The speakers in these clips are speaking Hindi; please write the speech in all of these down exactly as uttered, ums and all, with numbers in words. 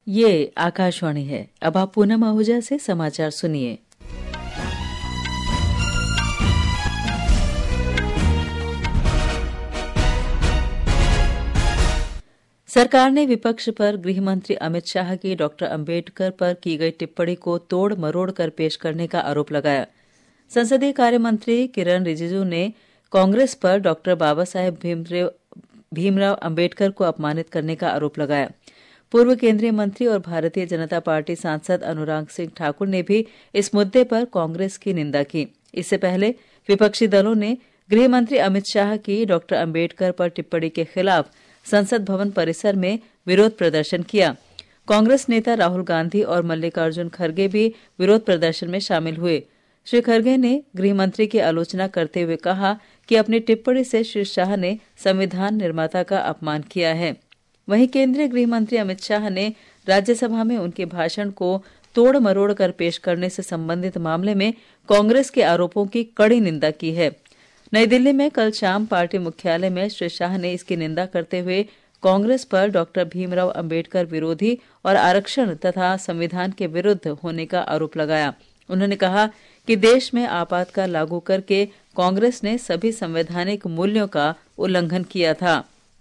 ये आकाशवाणी है। अब आप पूनम आहूजा से समाचार सुनिए। सरकार ने विपक्ष पर गृह मंत्री अमित शाह की डॉक्टर अंबेडकर पर की गई टिप्पणी को तोड़ मरोड़ कर पेश करने का आरोप लगाया। संसदीय कार्य मंत्री किरण रिजिजू ने कांग्रेस पर डॉक्टर बाबा साहेब भीमराव भीमराव अंबेडकर को अपमानित करने का आरोप लगाया। पूर्व केंद्रीय मंत्री और भारतीय जनता पार्टी सांसद अनुराग सिंह ठाकुर ने भी इस मुद्दे पर कांग्रेस की निंदा की। इससे पहले विपक्षी दलों ने गृह मंत्री अमित शाह की डॉक्टर अंबेडकर पर टिप्पणी के खिलाफ संसद भवन परिसर में विरोध प्रदर्शन किया। कांग्रेस नेता राहुल गांधी और मल्लिकार्जुन खड़गे भी विरोध प्रदर्शन में शामिल हुए। श्री खड़गे ने गृह मंत्री की आलोचना करते हुए कहा कि अपनी टिप्पणी से श्री शाह ने संविधान निर्माता का अपमान किया है। वहीं केंद्रीय गृह मंत्री अमित शाह ने राज्यसभा में उनके भाषण को तोड़ मरोड़ कर पेश करने से संबंधित मामले में कांग्रेस के आरोपों की कड़ी निंदा की है। नई दिल्ली में कल शाम पार्टी मुख्यालय में श्री शाह ने इसकी निंदा करते हुए कांग्रेस पर डॉक्टर भीमराव अंबेडकर विरोधी और आरक्षण तथा संविधान के विरुद्ध होने का आरोप लगाया। उन्होंने कहा कि देश में आपातकाल लागू करके कांग्रेस ने सभी संवैधानिक मूल्यों का उल्लंघन किया था।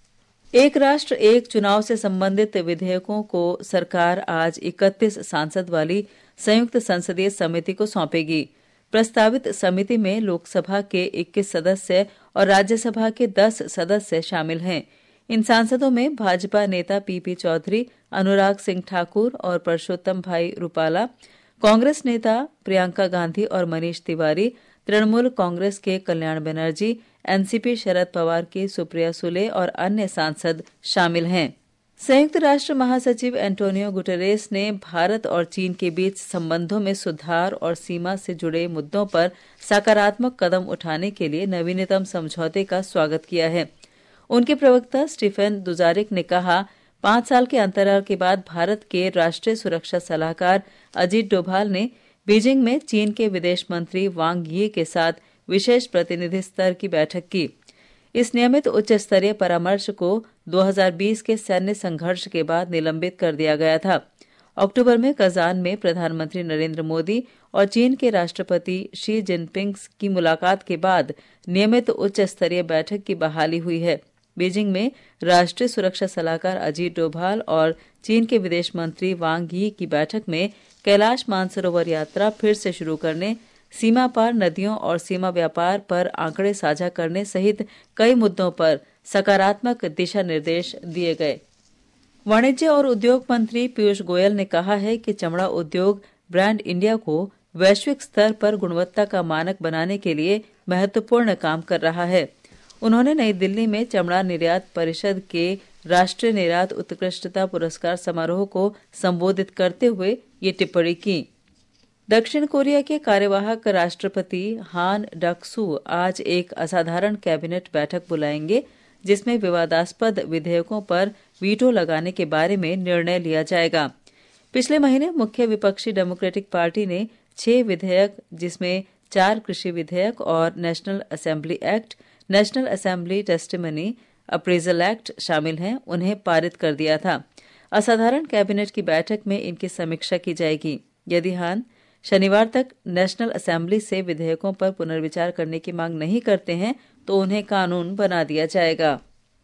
एक राष्ट्र एक चुनाव से संबंधित विधेयकों को सरकार आज इकतीस सांसद वाली संयुक्त संसदीय समिति को सौंपेगी। प्रस्तावित समिति में लोकसभा के इक्कीस सदस्य और राज्यसभा के दस सदस्य शामिल हैं। इन सांसदों में भाजपा नेता पीपी चौधरी, अनुराग सिंह ठाकुर और परषोत्तम भाई रूपाला, कांग्रेस नेता प्रियंका गांधी और मनीष तिवारी, तृणमूल कांग्रेस के कल्याण बनर्जी, एनसीपी शरद पवार की सुप्रिया सुले और अन्य सांसद शामिल हैं। संयुक्त राष्ट्र महासचिव एंटोनियो गुटेरेस ने भारत और चीन के बीच संबंधों में सुधार और सीमा से जुड़े मुद्दों पर सकारात्मक कदम उठाने के लिए नवीनतम समझौते का स्वागत किया है। उनके प्रवक्ता स्टीफन दुजारिक ने कहा, पांच साल के अंतराल के बाद भारत के राष्ट्रीय सुरक्षा सलाहकार अजीत डोभाल ने बीजिंग में चीन के विदेश मंत्री वांग यी के साथ विशेष प्रतिनिधि स्तर की बैठक की। इस नियमित उच्च स्तरीय परामर्श को दो हज़ार बीस के सैन्य संघर्ष के बाद निलंबित कर दिया गया था। अक्टूबर में कजान में प्रधानमंत्री नरेंद्र मोदी और चीन के राष्ट्रपति शी जिनपिंग की मुलाकात के बाद नियमित उच्च स्तरीय बैठक की बहाली हुई है। बीजिंग में राष्ट्रीय सुरक्षा सलाहकार अजीत डोभाल और चीन के विदेश मंत्री वांग यी की बैठक में कैलाश मानसरोवर यात्रा फिर से शुरू करने, सीमा पार नदियों और सीमा व्यापार पर आंकड़े साझा करने सहित कई मुद्दों पर सकारात्मक दिशा निर्देश दिए गए। वाणिज्य और उद्योग मंत्री पीयूष गोयल ने कहा है कि चमड़ा उद्योग ब्रांड इंडिया को वैश्विक स्तर पर गुणवत्ता का मानक बनाने के लिए महत्वपूर्ण काम कर रहा है। उन्होंने नई दिल्ली में चमड़ा निर्यात परिषद के राष्ट्रीय निर्यात उत्कृष्टता पुरस्कार समारोह को संबोधित करते हुए ये टिप्पणी की। दक्षिण कोरिया के कार्यवाहक राष्ट्रपति हान डक-सू आज एक असाधारण कैबिनेट बैठक बुलाएंगे, जिसमें विवादास्पद विधेयकों पर वीटो लगाने के बारे में निर्णय लिया जाएगा। पिछले महीने मुख्य विपक्षी डेमोक्रेटिक पार्टी ने छह विधेयक, जिसमें चार कृषि विधेयक और national assembly act, national assembly testimony appraisal act शामिल हैं, उन्हें पारित कर दिया था। असाधारण कैबिनेट की बैठक में इनकी समीक्षा की जाएगी। यदि हान शनिवार तक नेशनल असेंबली से विधेयकों पर पुनर्विचार करने की मांग नहीं करते हैं तो उन्हें कानून बना दिया जाएगा।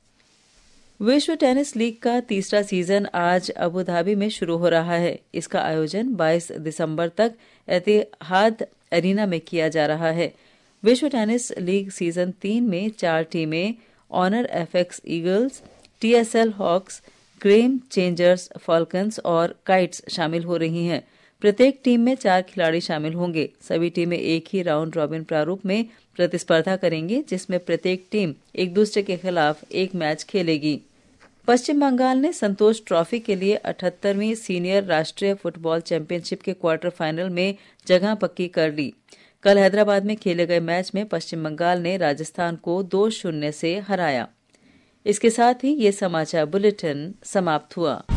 विश्व टेनिस लीग का तीसरा सीजन आज अबू धाबी में शुरू हो रहा है। इसका आयोजन बाईस दिसंबर तक एतिहाद एरीना में किया जा रहा है। विश्व टेनिस लीग सीजन तीन में चार टीमें honour FX eagles, TSL hawks, game changers falcons और काइट्स शामिल हो रही हैं। प्रत्येक टीम में चार खिलाड़ी शामिल होंगे। सभी टीमें एक ही राउंड रॉबिन प्रारूप में प्रतिस्पर्धा करेंगी, जिसमें प्रत्येक टीम एक दूसरे के खिलाफ एक मैच खेलेगी। पश्चिम बंगाल ने संतोष ट्रॉफी के लिए अठहत्तरवीं सीनियर राष्ट्रीय फुटबॉल चैंपियनशिप के क्वार्टर फाइनल में जगह पक्की कर ली। कल हैदराबाद में खेले गए मैच में पश्चिम बंगाल ने राजस्थान को दो शून्य से हराया। इसके साथ ही ये समाचार बुलेटिन समाप्त हुआ।